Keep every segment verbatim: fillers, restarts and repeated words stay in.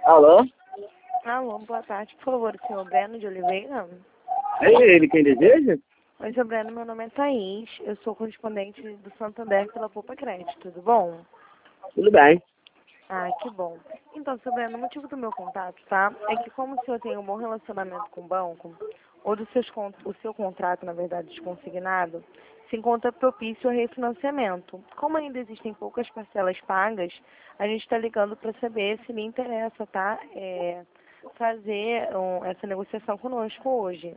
Alô? Alô, boa tarde. Por favor, o senhor Breno de Oliveira? É ele quem deseja? Oi, seu Breno, meu nome é Thaís. Eu sou correspondente do Santander pela Poupa Crédito, tudo bom? Tudo bem. Ah, que bom. Então, seu Breno, o motivo do meu contato, tá? É que como o senhor tem um bom relacionamento com o banco, ou do seus, con- o seu contrato, na verdade, desconsignado, se encontra propício ao refinanciamento. Como ainda existem poucas parcelas pagas, a gente está ligando para saber se lhe interessa, tá? É, fazer um, essa negociação conosco hoje.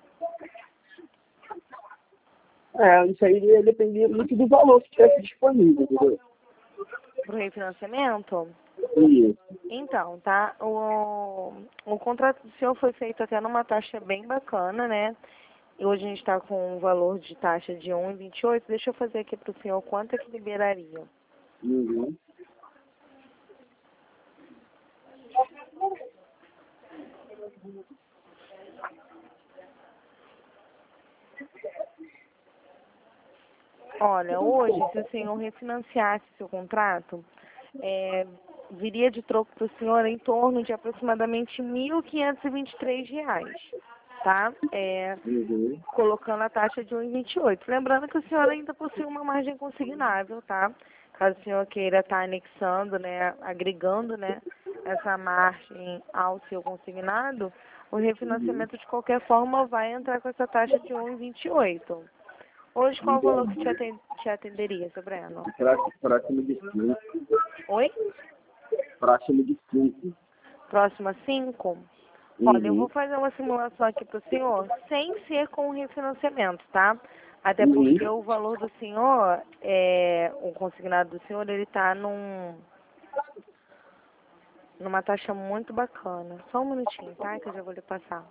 É, isso aí dependia muito do valor que tivesse disponível, entendeu? Para o refinanciamento? Isso. Então, tá? O, o contrato do senhor foi feito até numa taxa bem bacana, né? E hoje a gente está com um valor de taxa de um vírgula vinte e oito. Deixa eu fazer aqui para o senhor quanto é que liberaria. Uhum. Olha, hoje, se o senhor refinanciasse seu contrato, é, viria de troco para o senhor em torno de aproximadamente mil quinhentos e vinte e três reais, tá? É, Uhum. colocando a taxa de um vírgula vinte e oito. Lembrando que o senhor ainda possui uma margem consignável, tá? Caso o senhor queira estar anexando, né, agregando, né, essa margem ao seu consignado, o Uhum. refinanciamento de qualquer forma vai entrar com essa taxa de um vírgula vinte e oito. Hoje, qual o valor que te, aten- te atenderia, seu Breno? Próximo, próximo de cinco. Oi? Próximo de cinco. Próximo a cinco? Olha, eu vou Uhum. fazer uma simulação aqui para o senhor, sem ser com o refinanciamento, tá? Até Uhum. porque o valor do senhor, é, o consignado do senhor, ele está num, numa taxa muito bacana. Só um minutinho, tá? Que eu já vou lhe passar.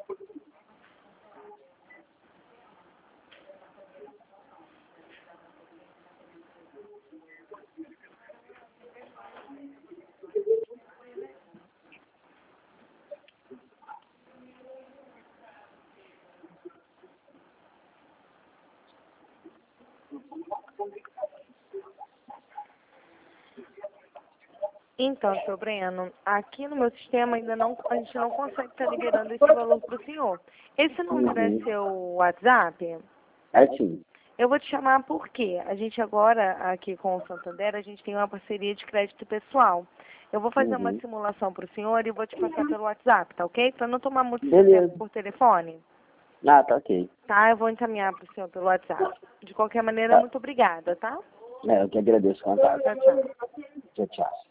Então, seu Breno, aqui no meu sistema ainda não, a gente não consegue estar liberando esse valor para o senhor. Esse número é Uhum. seu WhatsApp? É sim. Eu vou te chamar porque a gente agora, aqui com o Santander, a gente tem uma parceria de crédito pessoal. Eu vou fazer uma Uhum. simulação para o senhor e vou te passar pelo WhatsApp, tá ok? Para não tomar muito seu tempo Beleza. por telefone, Ah, tá ok. tá? Eu vou encaminhar para o senhor pelo WhatsApp. De qualquer maneira, Tá. muito obrigada, tá? É, eu que agradeço o contato. Tchau, tchau. Tchau, tchau.